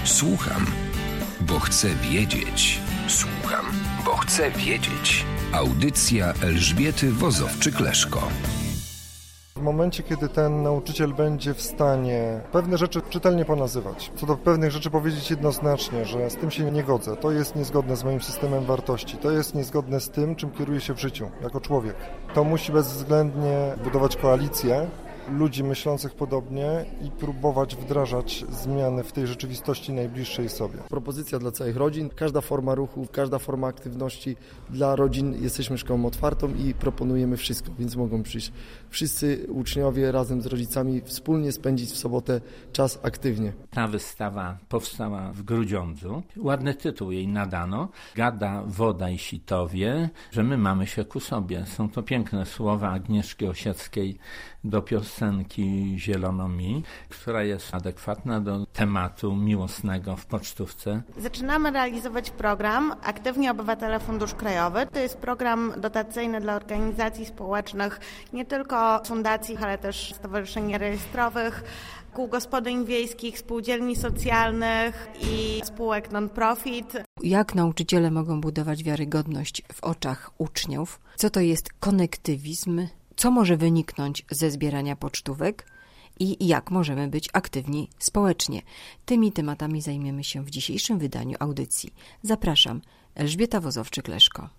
Słucham, bo chcę wiedzieć. Słucham, bo chcę wiedzieć. Audycja Elżbiety Wozowczyk-Leszko. W momencie, kiedy ten nauczyciel będzie w stanie pewne rzeczy czytelnie ponazywać, co do pewnych rzeczy powiedzieć jednoznacznie, że z tym się nie godzę, to jest niezgodne z moim systemem wartości, to jest niezgodne z tym, czym kieruję się w życiu jako człowiek, to musi bezwzględnie budować koalicję ludzi myślących podobnie i próbować wdrażać zmiany w tej rzeczywistości najbliższej sobie. Propozycja dla całych rodzin, każda forma ruchu, każda forma aktywności dla rodzin. Jesteśmy szkołą otwartą i proponujemy wszystko, więc mogą przyjść wszyscy uczniowie razem z rodzicami, wspólnie spędzić w sobotę czas aktywnie. Ta wystawa powstała w Grudziądzu. Ładny tytuł jej nadano. Gada, woda i sitowie, że my mamy się ku sobie. Są to piękne słowa Agnieszki Osieckiej do piosenki Zielono mi, która jest adekwatna do tematu miłosnego w pocztówce. Zaczynamy realizować program Aktywni Obywatele Fundusz Krajowy. To jest program dotacyjny dla organizacji społecznych, nie tylko fundacji, ale też stowarzyszeń rejestrowych, kół gospodyń wiejskich, spółdzielni socjalnych i spółek non-profit. Jak nauczyciele mogą budować wiarygodność w oczach uczniów? Co to jest konektywizm? Co może wyniknąć ze zbierania pocztówek i jak możemy być aktywni społecznie. Tymi tematami zajmiemy się w dzisiejszym wydaniu audycji. Zapraszam, Elżbieta Wozowczyk-Leszko.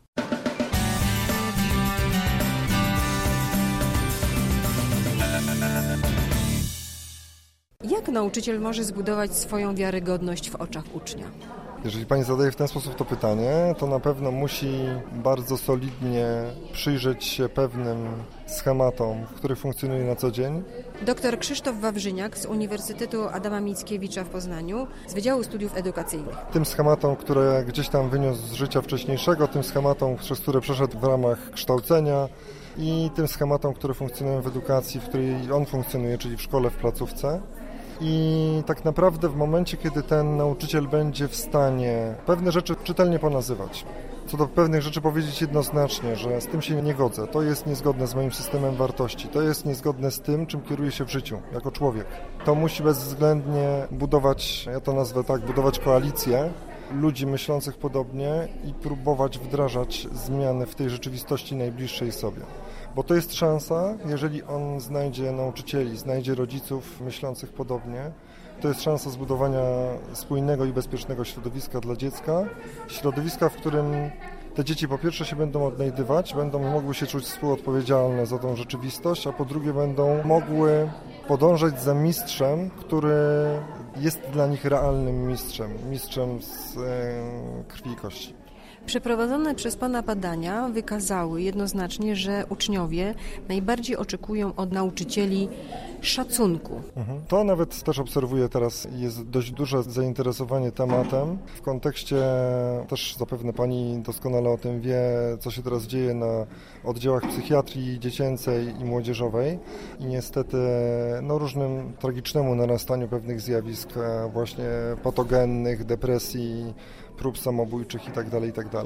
Jak nauczyciel może zbudować swoją wiarygodność w oczach ucznia? Jeżeli Pani zadaje w ten sposób to pytanie, to na pewno musi bardzo solidnie przyjrzeć się pewnym schematom, w których funkcjonuje na co dzień. Dr Krzysztof Wawrzyniak z Uniwersytetu Adama Mickiewicza w Poznaniu z Wydziału Studiów Edukacyjnych. Tym schematom, które gdzieś tam wyniósł z życia wcześniejszego, tym schematom, przez które przeszedł w ramach kształcenia i tym schematom, które funkcjonują w edukacji, w której on funkcjonuje, czyli w szkole, w placówce. I tak naprawdę w momencie, kiedy ten nauczyciel będzie w stanie pewne rzeczy czytelnie ponazywać, co do pewnych rzeczy powiedzieć jednoznacznie, że z tym się nie godzę, to jest niezgodne z moim systemem wartości, to jest niezgodne z tym, czym kieruję się w życiu jako człowiek, to musi bezwzględnie budować, ja to nazwę tak, budować koalicję ludzi myślących podobnie i próbować wdrażać zmiany w tej rzeczywistości najbliższej sobie. Bo to jest szansa, jeżeli on znajdzie nauczycieli, znajdzie rodziców myślących podobnie, to jest szansa zbudowania spójnego i bezpiecznego środowiska dla dziecka. Środowiska, w którym te dzieci po pierwsze się będą odnajdywać, będą mogły się czuć współodpowiedzialne za tą rzeczywistość, a po drugie będą mogły podążać za mistrzem, który jest dla nich realnym mistrzem z krwi i kości. Przeprowadzone przez Pana badania wykazały jednoznacznie, że uczniowie najbardziej oczekują od nauczycieli szacunku. To nawet też obserwuję teraz, jest dość duże zainteresowanie tematem. W kontekście, też zapewne Pani doskonale o tym wie, co się teraz dzieje na oddziałach psychiatrii dziecięcej i młodzieżowej i niestety różnym tragicznemu narastaniu pewnych zjawisk właśnie patogennych, depresji, prób samobójczych itd.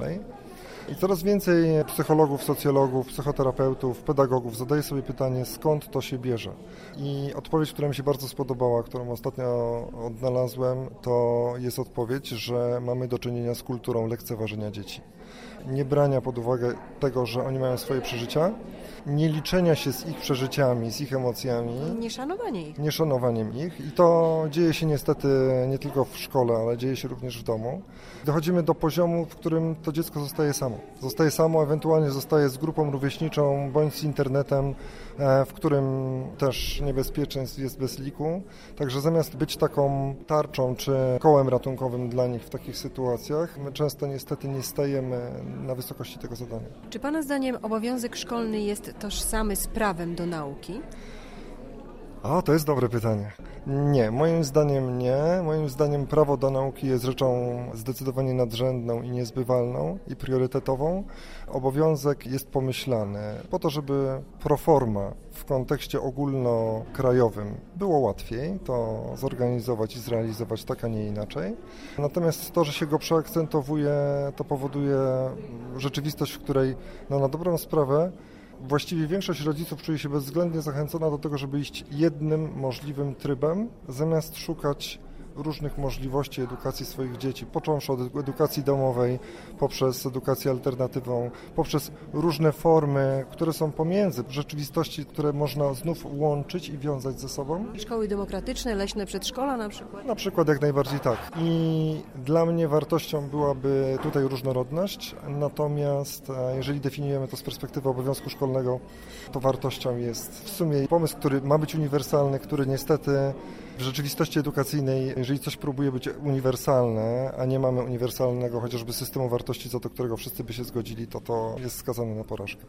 I coraz więcej psychologów, socjologów, psychoterapeutów, pedagogów zadaje sobie pytanie, skąd to się bierze. I odpowiedź, która mi się bardzo spodobała, którą ostatnio odnalazłem, to jest odpowiedź, że mamy do czynienia z kulturą lekceważenia dzieci. Nie brania pod uwagę tego, że oni mają swoje przeżycia, nie liczenia się z ich przeżyciami, z ich emocjami. Nieszanowaniem ich. I to dzieje się niestety nie tylko w szkole, ale dzieje się również w domu. Dochodzimy do poziomu, w którym to dziecko zostaje samo. Zostaje samo, ewentualnie zostaje z grupą rówieśniczą, bądź z internetem, w którym też niebezpieczeństw jest bez liku. Także zamiast być taką tarczą czy kołem ratunkowym dla nich w takich sytuacjach, my często niestety nie stajemy na wysokości tego zadania. Czy Pana zdaniem obowiązek szkolny jest tożsamy z prawem do nauki? To jest dobre pytanie. Nie, moim zdaniem nie. Moim zdaniem prawo do nauki jest rzeczą zdecydowanie nadrzędną i niezbywalną i priorytetową. Obowiązek jest pomyślany po to, żeby pro forma w kontekście ogólnokrajowym było łatwiej to zorganizować i zrealizować tak, a nie inaczej. Natomiast to, że się go przeakcentowuje, to powoduje rzeczywistość, w której na dobrą sprawę właściwie większość rodziców czuje się bezwzględnie zachęcona do tego, żeby iść jednym możliwym trybem, zamiast szukać różnych możliwości edukacji swoich dzieci, począwszy od edukacji domowej, poprzez edukację alternatywną, poprzez różne formy, które są pomiędzy rzeczywistości, które można znów łączyć i wiązać ze sobą. Szkoły demokratyczne, leśne przedszkola na przykład? Na przykład jak najbardziej tak. I dla mnie wartością byłaby tutaj różnorodność, natomiast jeżeli definiujemy to z perspektywy obowiązku szkolnego, to wartością jest w sumie pomysł, który ma być uniwersalny, który niestety w rzeczywistości edukacyjnej, jeżeli coś próbuje być uniwersalne, a nie mamy uniwersalnego chociażby systemu wartości, co do którego wszyscy by się zgodzili, to jest skazane na porażkę.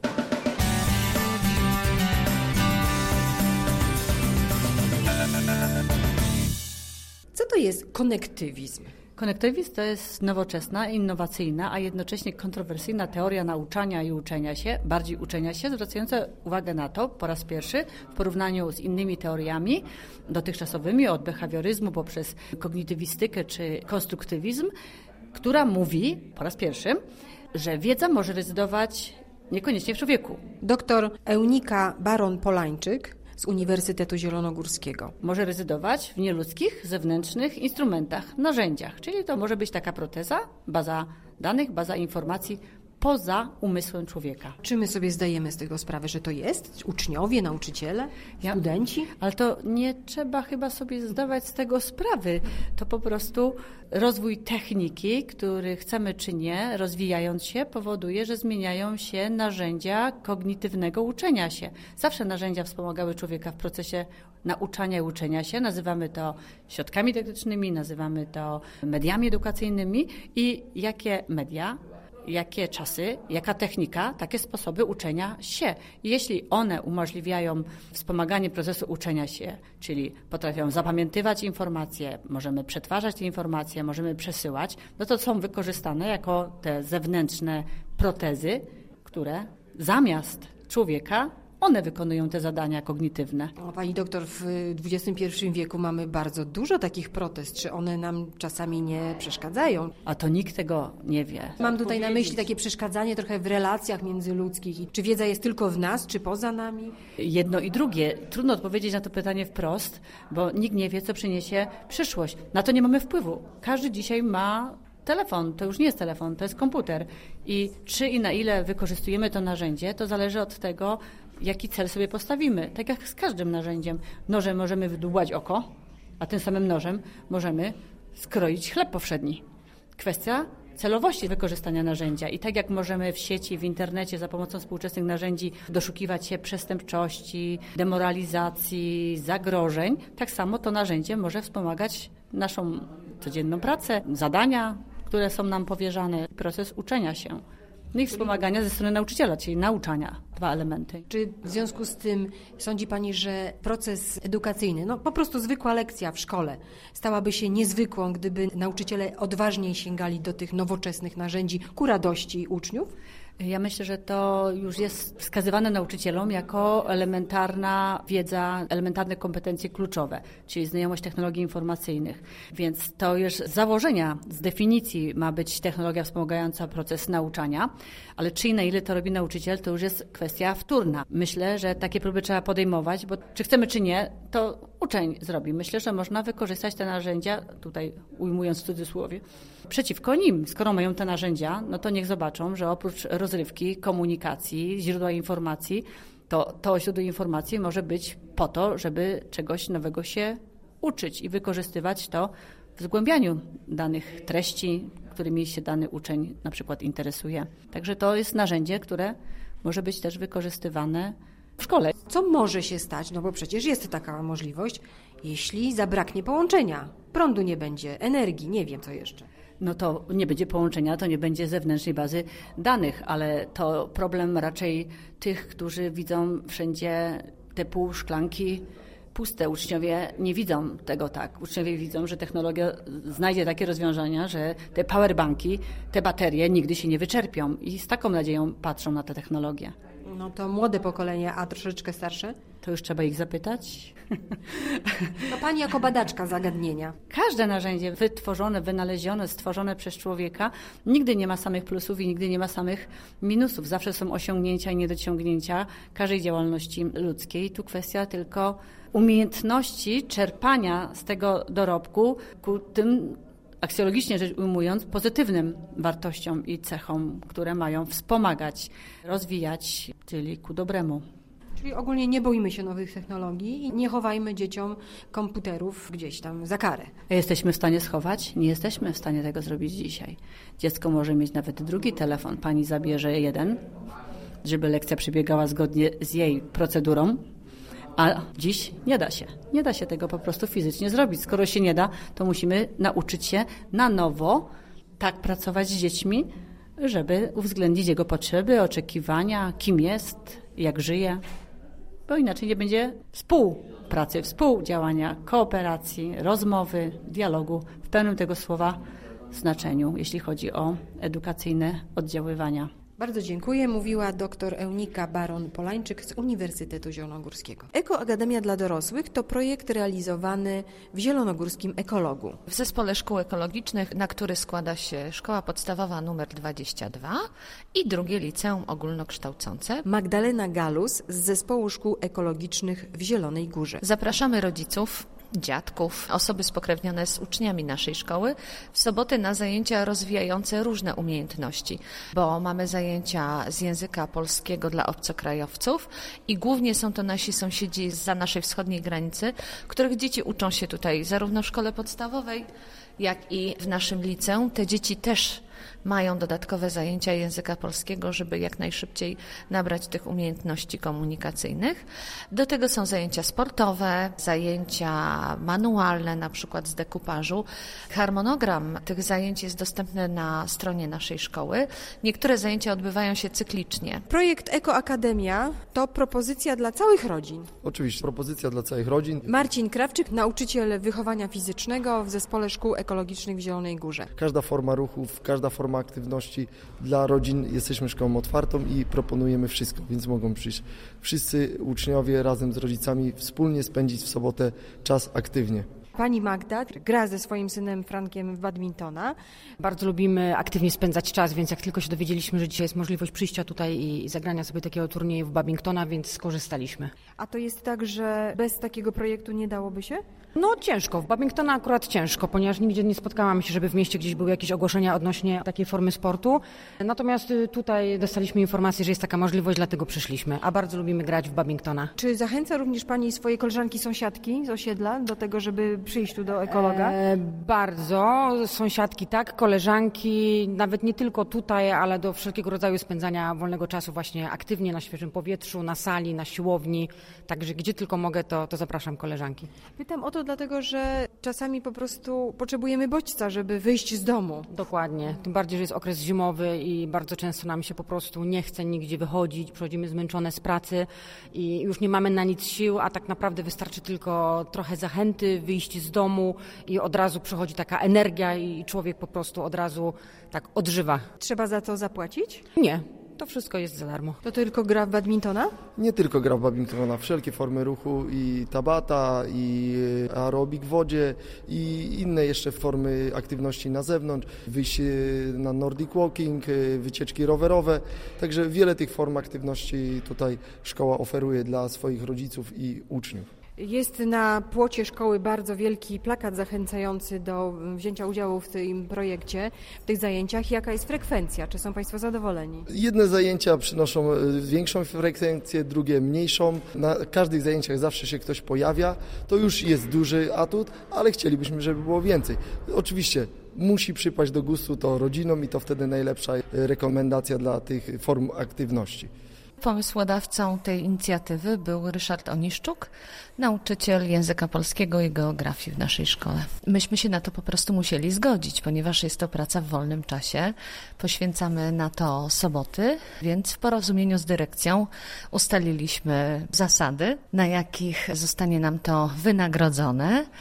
Co to jest konektywizm? Konektywizm to jest nowoczesna, innowacyjna, a jednocześnie kontrowersyjna teoria nauczania i uczenia się, bardziej uczenia się, zwracająca uwagę na to po raz pierwszy w porównaniu z innymi teoriami dotychczasowymi, od behawioryzmu poprzez kognitywistykę czy konstruktywizm, która mówi po raz pierwszy, że wiedza może rezydować niekoniecznie w człowieku. Doktor Eunika Baron-Polańczyk z Uniwersytetu Zielonogórskiego. Może rezydować w nieludzkich, zewnętrznych instrumentach, narzędziach, czyli to może być taka proteza, baza danych, baza informacji poza umysłem człowieka. Czy my sobie zdajemy z tego sprawę, że to jest? Uczniowie, nauczyciele, studenci? Ale to nie trzeba chyba sobie zdawać z tego sprawy. To po prostu rozwój techniki, który chcemy czy nie, rozwijając się, powoduje, że zmieniają się narzędzia kognitywnego uczenia się. Zawsze narzędzia wspomagały człowieka w procesie nauczania i uczenia się. Nazywamy to środkami dydaktycznymi, nazywamy to mediami edukacyjnymi i jakie media, jakie czasy, jaka technika, takie sposoby uczenia się. Jeśli one umożliwiają wspomaganie procesu uczenia się, czyli potrafią zapamiętywać informacje, możemy przetwarzać te informacje, możemy przesyłać, no to są wykorzystane jako te zewnętrzne protezy, które zamiast człowieka one wykonują te zadania kognitywne. Pani doktor, w XXI wieku mamy bardzo dużo takich protez. Czy one nam czasami nie przeszkadzają? A to nikt tego nie wie. Mam tutaj na myśli takie przeszkadzanie trochę w relacjach międzyludzkich. Czy wiedza jest tylko w nas, czy poza nami? Jedno i drugie. Trudno odpowiedzieć na to pytanie wprost, bo nikt nie wie, co przyniesie przyszłość. Na to nie mamy wpływu. Każdy dzisiaj ma telefon, to już nie jest telefon, to jest komputer. I czy i na ile wykorzystujemy to narzędzie, to zależy od tego, jaki cel sobie postawimy. Tak jak z każdym narzędziem. Nożem możemy wydłubać oko, a tym samym nożem możemy skroić chleb powszedni. Kwestia celowości wykorzystania narzędzia. I tak jak możemy w sieci, w internecie za pomocą współczesnych narzędzi doszukiwać się przestępczości, demoralizacji, zagrożeń, tak samo to narzędzie może wspomagać naszą codzienną pracę, zadania, które są nam powierzane, proces uczenia się. No i wspomagania ze strony nauczyciela, czyli nauczania. 2 elementy. Czy w związku z tym sądzi Pani, że proces edukacyjny, po prostu zwykła lekcja w szkole, stałaby się niezwykłą, gdyby nauczyciele odważniej sięgali do tych nowoczesnych narzędzi ku radości uczniów? Ja myślę, że to już jest wskazywane nauczycielom jako elementarna wiedza, elementarne kompetencje kluczowe, czyli znajomość technologii informacyjnych. Więc to już z założenia, z definicji ma być technologia wspomagająca proces nauczania, ale czy i na ile to robi nauczyciel, to już jest kwestia wtórna. Myślę, że takie próby trzeba podejmować, bo czy chcemy, czy nie, to uczeń zrobi. Myślę, że można wykorzystać te narzędzia, tutaj ujmując w cudzysłowie, przeciwko nim. Skoro mają te narzędzia, no to niech zobaczą, że oprócz rozrywki, komunikacji, źródła informacji, to źródło informacji może być po to, żeby czegoś nowego się uczyć i wykorzystywać to w zgłębianiu danych treści, którymi się dany uczeń na przykład interesuje. Także to jest narzędzie, które może być też wykorzystywane w szkole. Co może się stać, bo przecież jest taka możliwość, jeśli zabraknie połączenia, prądu nie będzie, energii, nie wiem co jeszcze. No to nie będzie połączenia, to nie będzie zewnętrznej bazy danych, ale to problem raczej tych, którzy widzą wszędzie te półszklanki puste. Uczniowie nie widzą tego tak. Uczniowie widzą, że technologia znajdzie takie rozwiązania, że te powerbanki, te baterie nigdy się nie wyczerpią i z taką nadzieją patrzą na te technologie. No to młode pokolenie, a troszeczkę starsze? To już trzeba ich zapytać. No pani jako badaczka zagadnienia. Każde narzędzie wytworzone, wynalezione, stworzone przez człowieka nigdy nie ma samych plusów i nigdy nie ma samych minusów. Zawsze są osiągnięcia i niedociągnięcia każdej działalności ludzkiej. Tu kwestia tylko umiejętności czerpania z tego dorobku ku tym, aksjologicznie rzecz ujmując, pozytywnym wartościom i cechom, które mają wspomagać, rozwijać, czyli ku dobremu. Czyli ogólnie nie boimy się nowych technologii i nie chowajmy dzieciom komputerów gdzieś tam za karę. Jesteśmy w stanie schować? Nie jesteśmy w stanie tego zrobić dzisiaj. Dziecko może mieć nawet drugi telefon. Pani zabierze jeden, żeby lekcja przebiegała zgodnie z jej procedurą, a dziś nie da się. Nie da się tego po prostu fizycznie zrobić. Skoro się nie da, to musimy nauczyć się na nowo tak pracować z dziećmi, żeby uwzględnić jego potrzeby, oczekiwania, kim jest, jak żyje. Bo inaczej nie będzie współpracy, współdziałania, kooperacji, rozmowy, dialogu w pełnym tego słowa znaczeniu, jeśli chodzi o edukacyjne oddziaływania. Bardzo dziękuję. Mówiła dr Eunika Baron-Polańczyk z Uniwersytetu Zielonogórskiego. Ekoakademia dla dorosłych to projekt realizowany w Zielonogórskim Ekologu. W Zespole Szkół Ekologicznych, na który składa się Szkoła Podstawowa nr 22 i drugie Liceum Ogólnokształcące. Magdalena Galus z Zespołu Szkół Ekologicznych w Zielonej Górze. Zapraszamy rodziców, dziadków, osoby spokrewnione z uczniami naszej szkoły w soboty na zajęcia rozwijające różne umiejętności, bo mamy zajęcia z języka polskiego dla obcokrajowców i głównie są to nasi sąsiedzi zza naszej wschodniej granicy, których dzieci uczą się tutaj zarówno w szkole podstawowej, jak i w naszym liceum. Te dzieci też mają dodatkowe zajęcia języka polskiego, żeby jak najszybciej nabrać tych umiejętności komunikacyjnych. Do tego są zajęcia sportowe, zajęcia manualne, na przykład z dekupażu. Harmonogram tych zajęć jest dostępny na stronie naszej szkoły. Niektóre zajęcia odbywają się cyklicznie. Projekt Ekoakademia to propozycja dla całych rodzin. Oczywiście, propozycja dla całych rodzin. Marcin Krawczyk, nauczyciel wychowania fizycznego w Zespole Szkół Ekologicznych w Zielonej Górze. Każda forma ruchów, każda forma aktywności dla rodzin. Jesteśmy szkołą otwartą i proponujemy wszystko, więc mogą przyjść wszyscy uczniowie razem z rodzicami, wspólnie spędzić w sobotę czas aktywnie. Pani Magda gra ze swoim synem Frankiem w badmintona. Bardzo lubimy aktywnie spędzać czas, więc jak tylko się dowiedzieliśmy, że dzisiaj jest możliwość przyjścia tutaj i zagrania sobie takiego turnieju w badmintona, więc skorzystaliśmy. A to jest tak, że bez takiego projektu nie dałoby się? No ciężko, w badmintona akurat ciężko, ponieważ nigdzie nie spotkałam się, żeby w mieście gdzieś były jakieś ogłoszenia odnośnie takiej formy sportu. Natomiast tutaj dostaliśmy informację, że jest taka możliwość, dlatego przyszliśmy, a bardzo lubimy grać w badmintona. Czy zachęca również Pani swoje koleżanki, sąsiadki z osiedla do tego, żeby przyjść tu do ekologa? Bardzo. Sąsiadki tak, koleżanki, nawet nie tylko tutaj, ale do wszelkiego rodzaju spędzania wolnego czasu właśnie aktywnie na świeżym powietrzu, na sali, na siłowni. Także gdzie tylko mogę, to zapraszam koleżanki. Pytam o to dlatego, że czasami po prostu potrzebujemy bodźca, żeby wyjść z domu. Dokładnie. Tym bardziej, że jest okres zimowy i bardzo często nam się po prostu nie chce nigdzie wychodzić. Przychodzimy zmęczone z pracy i już nie mamy na nic sił, a tak naprawdę wystarczy tylko trochę zachęty, wyjść z domu i od razu przychodzi taka energia i człowiek po prostu od razu tak odżywa. Trzeba za to zapłacić? Nie. To wszystko jest za darmo. To tylko gra w badmintona? Nie tylko gra w badmintona, wszelkie formy ruchu i tabata, i aerobik w wodzie, i inne jeszcze formy aktywności na zewnątrz, wyjście na Nordic Walking, wycieczki rowerowe. Także wiele tych form aktywności tutaj szkoła oferuje dla swoich rodziców i uczniów. Jest na płocie szkoły bardzo wielki plakat zachęcający do wzięcia udziału w tym projekcie, w tych zajęciach. Jaka jest frekwencja? Czy są Państwo zadowoleni? Jedne zajęcia przynoszą większą frekwencję, drugie mniejszą. Na każdych zajęciach zawsze się ktoś pojawia. To już jest duży atut, ale chcielibyśmy, żeby było więcej. Oczywiście musi przypaść do gustu to rodzinom i to wtedy najlepsza rekomendacja dla tych form aktywności. Pomysłodawcą tej inicjatywy był Ryszard Oniszczuk, nauczyciel języka polskiego i geografii w naszej szkole. Myśmy się na to po prostu musieli zgodzić, ponieważ jest to praca w wolnym czasie. Poświęcamy na to soboty, więc w porozumieniu z dyrekcją ustaliliśmy zasady, na jakich zostanie nam to wynagrodzone.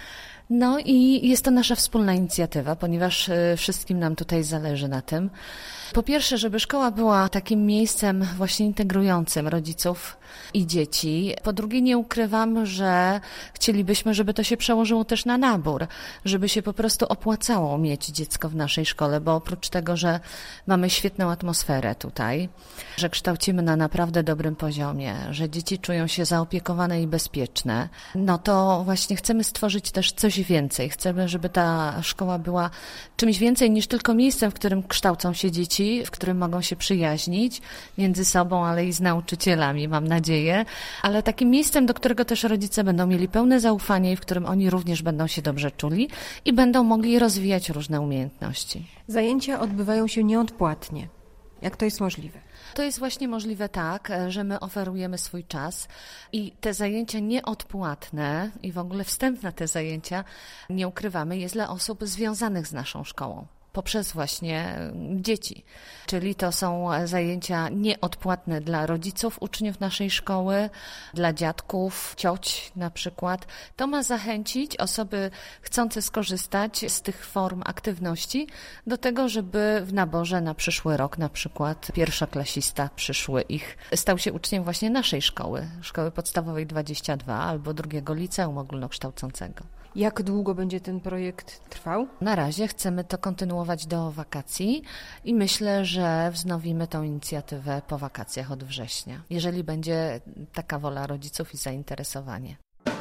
No i jest to nasza wspólna inicjatywa, ponieważ wszystkim nam tutaj zależy na tym. Po pierwsze, żeby szkoła była takim miejscem właśnie integrującym rodziców i dzieci. Po drugie, nie ukrywam, że chcielibyśmy, żeby to się przełożyło też na nabór, żeby się po prostu opłacało mieć dziecko w naszej szkole, bo oprócz tego, że mamy świetną atmosferę tutaj, że kształcimy na naprawdę dobrym poziomie, że dzieci czują się zaopiekowane i bezpieczne, no to właśnie chcemy stworzyć też coś więcej. Chcemy, żeby ta szkoła była czymś więcej niż tylko miejscem, w którym kształcą się dzieci, w którym mogą się przyjaźnić między sobą, ale i z nauczycielami, mam nadzieję, ale takim miejscem, do którego też rodzice będą mieli pełne zaufanie i w którym oni również będą się dobrze czuli i będą mogli rozwijać różne umiejętności. Zajęcia odbywają się nieodpłatnie. Jak to jest możliwe? To jest właśnie możliwe tak, że my oferujemy swój czas i te zajęcia nieodpłatne i w ogóle wstęp na te zajęcia, nie ukrywamy, jest dla osób związanych z naszą szkołą. Poprzez właśnie dzieci. Czyli to są zajęcia nieodpłatne dla rodziców, uczniów naszej szkoły, dla dziadków, cioć na przykład. To ma zachęcić osoby chcące skorzystać z tych form aktywności do tego, żeby w naborze na przyszły rok na przykład pierwszoklasista przyszły ich stał się uczniem właśnie naszej szkoły, Szkoły Podstawowej 22 albo drugiego liceum ogólnokształcącego. Jak długo będzie ten projekt trwał? Na razie chcemy to kontynuować do wakacji i myślę, że wznowimy tą inicjatywę po wakacjach od września, jeżeli będzie taka wola rodziców i zainteresowanie.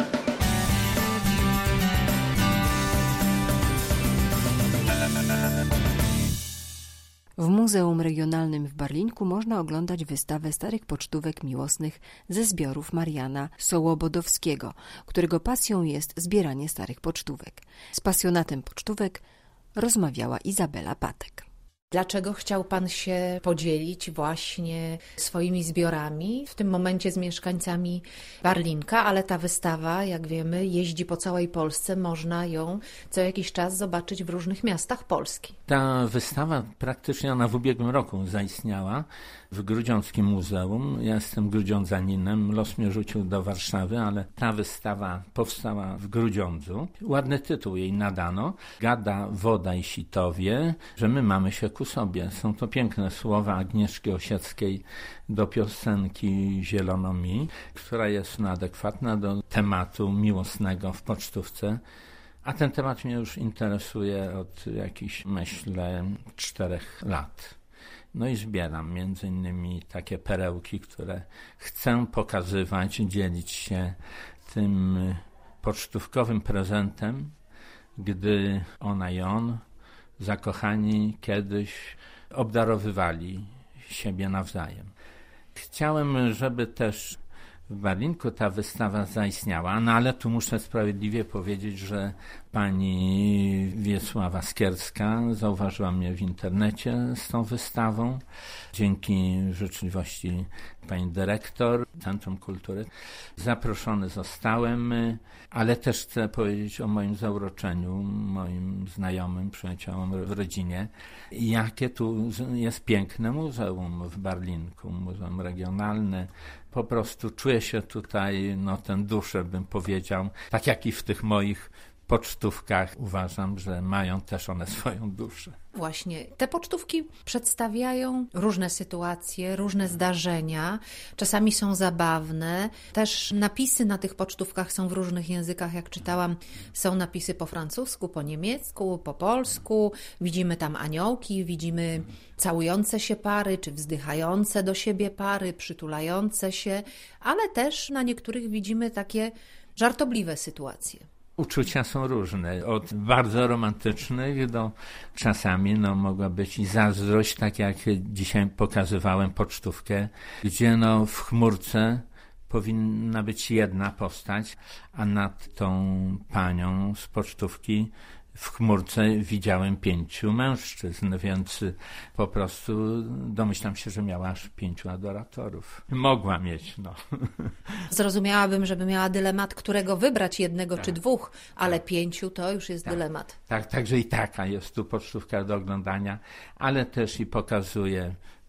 W Muzeum Regionalnym w Barlinku można oglądać wystawę starych pocztówek miłosnych ze zbiorów Mariana Sołobodowskiego, którego pasją jest zbieranie starych pocztówek. Z pasjonatem pocztówek rozmawiała Izabela Patek. Dlaczego chciał Pan się podzielić właśnie swoimi zbiorami, w tym momencie z mieszkańcami Barlinka, ale ta wystawa, jak wiemy, jeździ po całej Polsce, można ją co jakiś czas zobaczyć w różnych miastach Polski. Ta wystawa praktycznie ona w ubiegłym roku zaistniała w Grudziąckim Muzeum. Ja jestem grudziądzaninem, los mnie rzucił do Warszawy, ale ta wystawa powstała w Grudziądzu. Ładny tytuł jej nadano. Gada, woda i sitowie, że my mamy się ku sobie. Są to piękne słowa Agnieszki Osieckiej do piosenki Zielono mi, która jest adekwatna do tematu miłosnego w pocztówce. A ten temat mnie już interesuje od jakichś, myślę, 4 lat. No i zbieram między innymi takie perełki, które chcę pokazywać, dzielić się tym pocztówkowym prezentem, gdy ona i on, zakochani, kiedyś obdarowywali siebie nawzajem. Chciałem, żeby też w Barlinku ta wystawa zaistniała, no ale tu muszę sprawiedliwie powiedzieć, że pani Wiesława Skierska zauważyła mnie w internecie z tą wystawą. Dzięki życzliwości pani dyrektor Centrum Kultury zaproszony zostałem, ale też chcę powiedzieć o moim zauroczeniu, moim znajomym, przyjaciołom w rodzinie, jakie tu jest piękne muzeum w Barlinku, muzeum regionalne. Po prostu czuję się tutaj, tę duszę bym powiedział, tak jak i w tych moich pocztówkach. Uważam, że mają też one swoją duszę. Właśnie, te pocztówki przedstawiają różne sytuacje, różne zdarzenia, czasami są zabawne. Też napisy na tych pocztówkach są w różnych językach, jak czytałam, są napisy po francusku, po niemiecku, po polsku. Widzimy tam aniołki, widzimy całujące się pary, czy wzdychające do siebie pary, przytulające się, ale też na niektórych widzimy takie żartobliwe sytuacje. Uczucia są różne, od bardzo romantycznych do czasami mogła być i zazdrość, tak jak dzisiaj pokazywałem pocztówkę, gdzie w chmurce powinna być jedna postać, a nad tą panią z pocztówki w chmurce widziałem 5 mężczyzn, więc po prostu domyślam się, że miała aż 5 adoratorów. Mogła mieć, Zrozumiałabym, żeby miała dylemat, którego wybrać, jednego czy 2, ale 5 to już jest dylemat. Tak, także i taka jest tu pocztówka do oglądania, ale też i pokazuje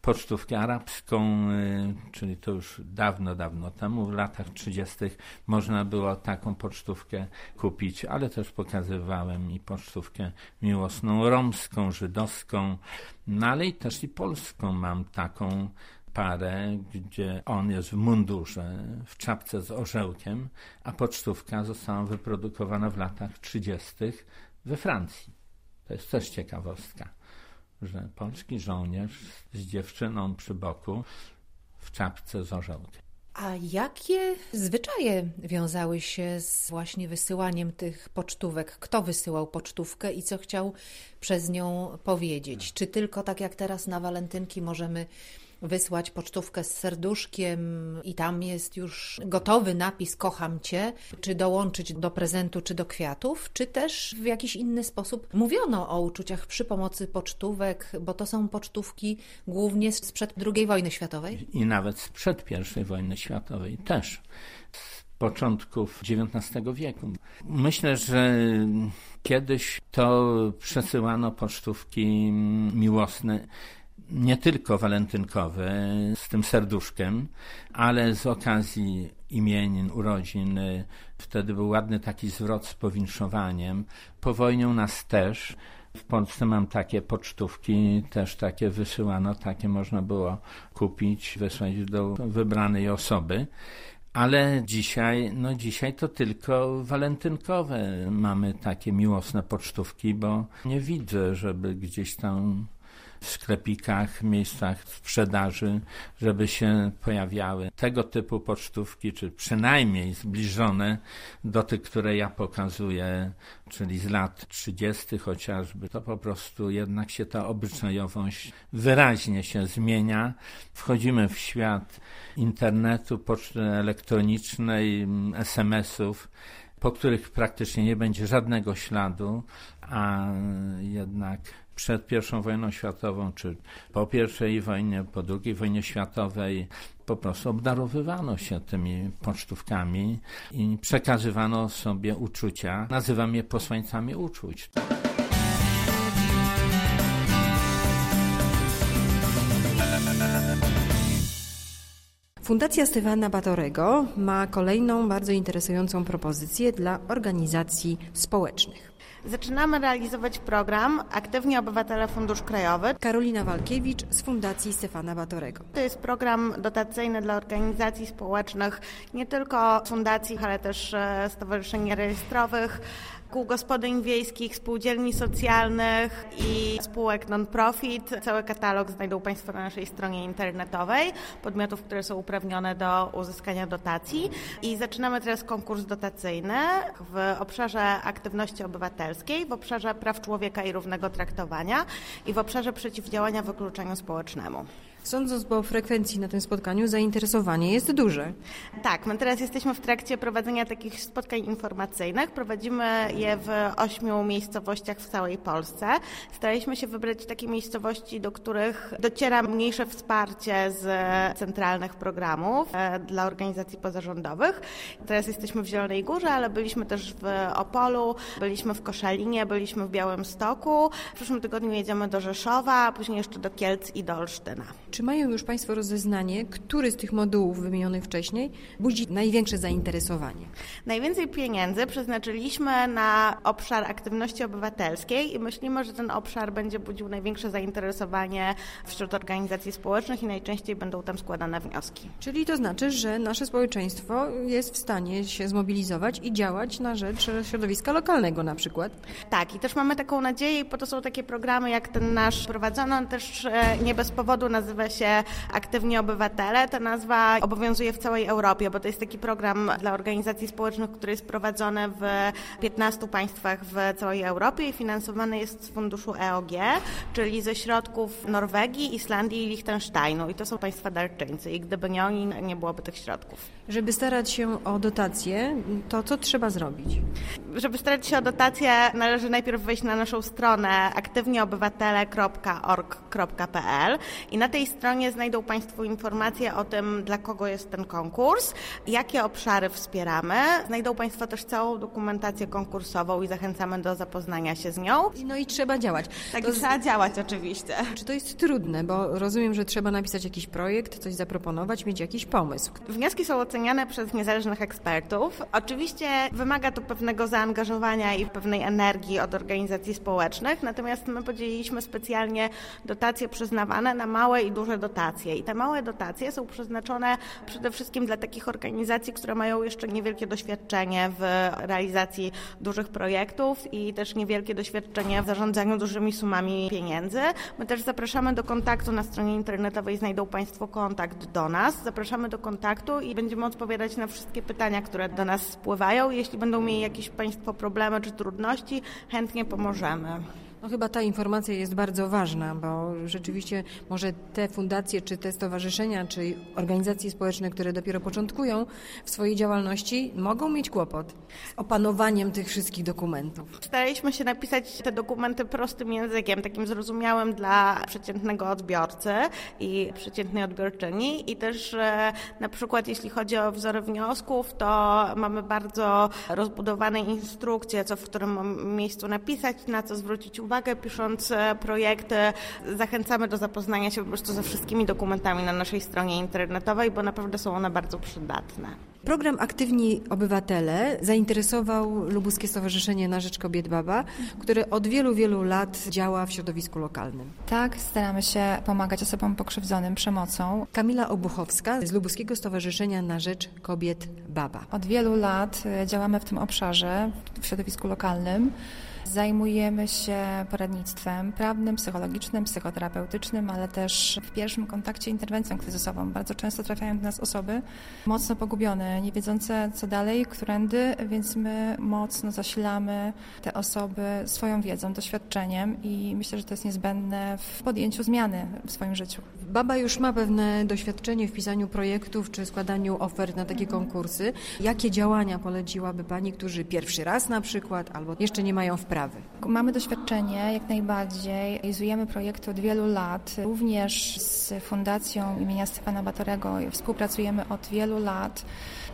pocztówkę arabską, czyli to już dawno temu, w latach 30. można było taką pocztówkę kupić, ale też pokazywałem i pocztówkę miłosną romską, żydowską, no ale i też i polską mam taką parę, gdzie on jest w mundurze, w czapce z orzełkiem, a pocztówka została wyprodukowana w latach 30. we Francji. To jest też ciekawostka, że polski żołnierz z dziewczyną przy boku w czapce z orzełkiem. A jakie zwyczaje wiązały się z właśnie wysyłaniem tych pocztówek? Kto wysyłał pocztówkę i co chciał przez nią powiedzieć? Czy tylko tak jak teraz na walentynki możemy wysłać pocztówkę z serduszkiem i tam jest już gotowy napis kocham cię, czy dołączyć do prezentu, czy do kwiatów, czy też w jakiś inny sposób mówiono o uczuciach przy pomocy pocztówek, bo to są pocztówki głównie sprzed II wojny światowej? I nawet sprzed I wojny światowej też, z początków XIX wieku. Myślę, że kiedyś to przesyłano pocztówki miłosne, nie tylko walentynkowe z tym serduszkiem, ale z okazji imienin, urodzin. Wtedy był ładny taki zwrot z powinszowaniem. Po wojnie u nas też. W Polsce mam takie pocztówki, też takie wysyłano, takie można było kupić, wysłać do wybranej osoby. Ale dzisiaj to tylko walentynkowe mamy takie miłosne pocztówki, bo nie widzę, żeby gdzieś tam w sklepikach, miejscach sprzedaży, żeby się pojawiały tego typu pocztówki, czy przynajmniej zbliżone do tych, które ja pokazuję, czyli z lat 30. chociażby. To po prostu jednak się ta obyczajowość wyraźnie się zmienia. Wchodzimy w świat internetu, poczty elektronicznej, SMS-ów, po których praktycznie nie będzie żadnego śladu, a jednak przed I wojną światową, czy po I wojnie, po II wojnie światowej po prostu obdarowywano się tymi pocztówkami i przekazywano sobie uczucia. Nazywam je posłańcami uczuć. Fundacja Stefana Batorego ma kolejną bardzo interesującą propozycję dla organizacji społecznych. Zaczynamy realizować program Aktywni Obywatele Fundusz Krajowy. Karolina Walkiewicz z Fundacji Stefana Batorego. To jest program dotacyjny dla organizacji społecznych, nie tylko fundacji, ale też stowarzyszeń rejestrowych, kół gospodyń wiejskich, spółdzielni socjalnych i spółek non-profit. Cały katalog znajdą Państwo na naszej stronie internetowej, podmiotów, które są uprawnione do uzyskania dotacji. I zaczynamy teraz konkurs dotacyjny w obszarze aktywności obywatelskiej, w obszarze praw człowieka i równego traktowania i w obszarze przeciwdziałania wykluczeniu społecznemu. Sądząc po frekwencji na tym spotkaniu, zainteresowanie jest duże. Tak, my teraz jesteśmy w trakcie prowadzenia takich spotkań informacyjnych. Prowadzimy je w 8 miejscowościach w całej Polsce. Staraliśmy się wybrać takie miejscowości, do których dociera mniejsze wsparcie z centralnych programów dla organizacji pozarządowych. Teraz jesteśmy w Zielonej Górze, ale byliśmy też w Opolu, byliśmy w Koszalinie, byliśmy w Białymstoku. W przyszłym tygodniu jedziemy do Rzeszowa, a później jeszcze do Kielc i do Olsztyna. Czy mają już Państwo rozeznanie, który z tych modułów wymienionych wcześniej budzi największe zainteresowanie? Najwięcej pieniędzy przeznaczyliśmy na obszar aktywności obywatelskiej i myślimy, że ten obszar będzie budził największe zainteresowanie wśród organizacji społecznych i najczęściej będą tam składane wnioski. Czyli to znaczy, że nasze społeczeństwo jest w stanie się zmobilizować i działać na rzecz środowiska lokalnego na przykład? Tak, i też mamy taką nadzieję i po to są takie programy jak ten nasz prowadzony, on też nie bez powodu nazywa się Aktywni Obywatele. Ta nazwa obowiązuje w całej Europie, bo to jest taki program dla organizacji społecznych, który jest prowadzony w 15 państwach w całej Europie i finansowany jest z funduszu EOG, czyli ze środków Norwegii, Islandii i Liechtensteinu. I to są państwa darczyńcy i gdyby nie oni, nie byłoby tych środków. Żeby starać się o dotacje, to co trzeba zrobić? Żeby starać się o dotacje, należy najpierw wejść na naszą stronę aktywnieobywatele.org.pl i na tej stronie znajdą Państwo informacje o tym, dla kogo jest ten konkurs, jakie obszary wspieramy. Znajdą Państwo też całą dokumentację konkursową i zachęcamy do zapoznania się z nią. No i trzeba działać. Tak, trzeba działać oczywiście. Czy to jest trudne, bo rozumiem, że trzeba napisać jakiś projekt, coś zaproponować, mieć jakiś pomysł. Wnioski są oceniane przez niezależnych ekspertów. Oczywiście wymaga to pewnego zaangażowania i pewnej energii od organizacji społecznych, natomiast my podzieliliśmy specjalnie dotacje przyznawane na małe i duże dotacje. I te małe dotacje są przeznaczone przede wszystkim dla takich organizacji, które mają jeszcze niewielkie doświadczenie w realizacji dużych projektów i też niewielkie doświadczenie w zarządzaniu dużymi sumami pieniędzy. My też zapraszamy do kontaktu. Na stronie internetowej znajdą Państwo kontakt do nas. Zapraszamy do kontaktu i będziemy odpowiadać na wszystkie pytania, które do nas spływają. Jeśli będą mieli jakieś Państwo problemy czy trudności, chętnie pomożemy. No chyba ta informacja jest bardzo ważna, bo rzeczywiście może te fundacje, czy te stowarzyszenia, czy organizacje społeczne, które dopiero początkują w swojej działalności, mogą mieć kłopot z opanowaniem tych wszystkich dokumentów. Staraliśmy się napisać te dokumenty prostym językiem, takim zrozumiałym dla przeciętnego odbiorcy i przeciętnej odbiorczyni i też na przykład jeśli chodzi o wzory wniosków, to mamy bardzo rozbudowane instrukcje, co w którym miejscu napisać, na co zwrócić uwagę, pisząc projekty. Zachęcamy do zapoznania się po prostu ze wszystkimi dokumentami na naszej stronie internetowej, bo naprawdę są one bardzo przydatne. Program Aktywni Obywatele zainteresował Lubuskie Stowarzyszenie na Rzecz Kobiet Baba, które od wielu, wielu lat działa w środowisku lokalnym. Tak, staramy się pomagać osobom pokrzywdzonym przemocą. Kamila Obuchowska z Lubuskiego Stowarzyszenia na Rzecz Kobiet Baba. Od wielu lat działamy w tym obszarze, w środowisku lokalnym. Zajmujemy się poradnictwem prawnym, psychologicznym, psychoterapeutycznym, ale też w pierwszym kontakcie interwencją kryzysową. Bardzo często trafiają do nas osoby mocno pogubione, nie wiedzące co dalej, którędy, więc my mocno zasilamy te osoby swoją wiedzą, doświadczeniem i myślę, że to jest niezbędne w podjęciu zmiany w swoim życiu. Baba już ma pewne doświadczenie w pisaniu projektów czy składaniu ofert na takie konkursy. Jakie działania poleciłaby Pani, którzy pierwszy raz na przykład albo jeszcze nie mają wprawy? Mamy doświadczenie jak najbardziej. Realizujemy projekty od wielu lat. Również z Fundacją imienia Stefana Batorego współpracujemy od wielu lat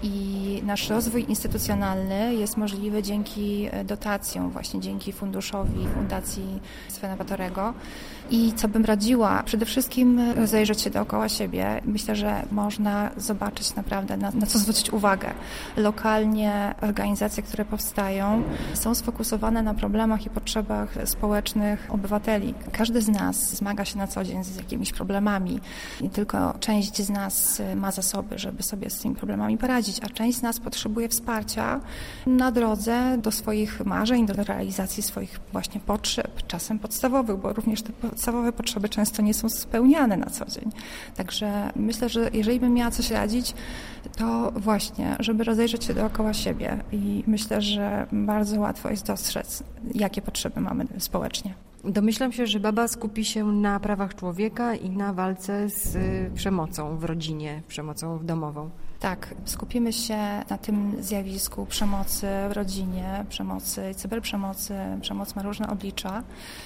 i nasz rozwój instytucjonalny jest możliwy dzięki dotacjom, właśnie dzięki funduszowi Fundacji Stefana Batorego. I co bym radziła? Przede wszystkim rozejrzeć się dookoła siebie. Myślę, że można zobaczyć naprawdę, na co zwrócić uwagę. Lokalnie organizacje, które powstają, są sfokusowane na problemach i potrzebach społecznych obywateli. Każdy z nas zmaga się na co dzień z jakimiś problemami. Nie tylko część z nas ma zasoby, żeby sobie z tymi problemami poradzić, a część z nas potrzebuje wsparcia na drodze do swoich marzeń, do realizacji swoich właśnie potrzeb, czasem podstawowych, bo również te podstawowe potrzeby często nie są spełniane na co dzień. Także myślę, że jeżeli bym miała coś radzić, to właśnie, żeby rozejrzeć się dookoła siebie i myślę, że bardzo łatwo jest dostrzec, jakie potrzeby mamy społecznie. Domyślam się, że Baba skupi się na prawach człowieka i na walce z przemocą w rodzinie, przemocą domową. Tak, skupimy się na tym zjawisku przemocy w rodzinie, przemocy, cyberprzemocy. Przemoc ma różne oblicza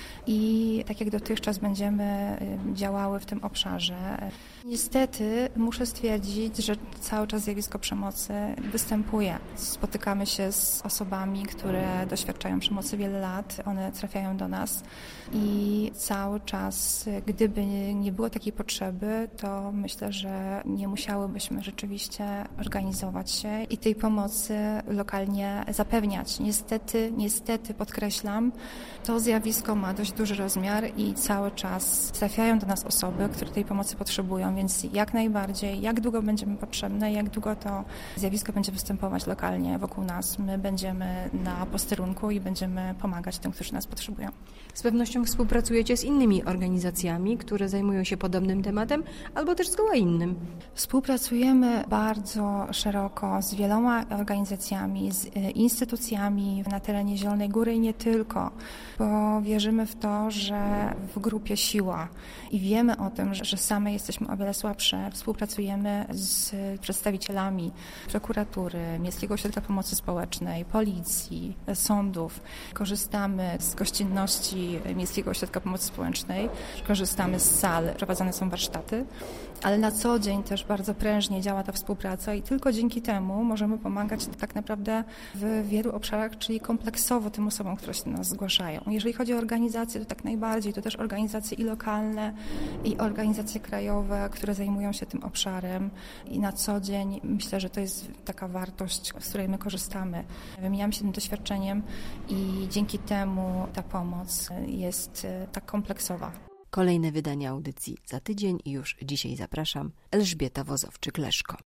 i tak jak dotychczas będziemy działały w tym obszarze. Niestety muszę stwierdzić, że cały czas zjawisko przemocy występuje. Spotykamy się z osobami, które doświadczają przemocy wiele lat, one trafiają do nas i cały czas, gdyby nie było takiej potrzeby, to myślę, że nie musiałybyśmy rzeczywiście organizować się i tej pomocy lokalnie zapewniać. Niestety podkreślam, to zjawisko ma dość duży rozmiar i cały czas trafiają do nas osoby, które tej pomocy potrzebują, więc jak najbardziej, jak długo będziemy potrzebne, jak długo to zjawisko będzie występować lokalnie wokół nas, my będziemy na posterunku i będziemy pomagać tym, którzy nas potrzebują. Z pewnością współpracujecie z innymi organizacjami, które zajmują się podobnym tematem, albo też zgoła innym. Współpracujemy bardzo bardzo szeroko z wieloma organizacjami, z instytucjami na terenie Zielonej Góry i nie tylko, bo wierzymy w to, że w grupie siła i wiemy o tym, że same jesteśmy o wiele słabsze. Współpracujemy z przedstawicielami prokuratury, Miejskiego Ośrodka Pomocy Społecznej, policji, sądów. Korzystamy z gościnności Miejskiego Ośrodka Pomocy Społecznej, korzystamy z sal, prowadzone są warsztaty, ale na co dzień też bardzo prężnie działa ta współpraca i tylko dzięki temu możemy pomagać tak naprawdę w wielu obszarach, czyli kompleksowo tym osobom, które się do nas zgłaszają. Jeżeli chodzi o organizacje, to tak najbardziej, to też organizacje i lokalne, i organizacje krajowe, które zajmują się tym obszarem i na co dzień myślę, że to jest taka wartość, z której my korzystamy. Wymieniamy się tym doświadczeniem i dzięki temu ta pomoc jest tak kompleksowa. Kolejne wydanie audycji za tydzień i już dzisiaj zapraszam. Elżbieta Wozowczyk-Leszko.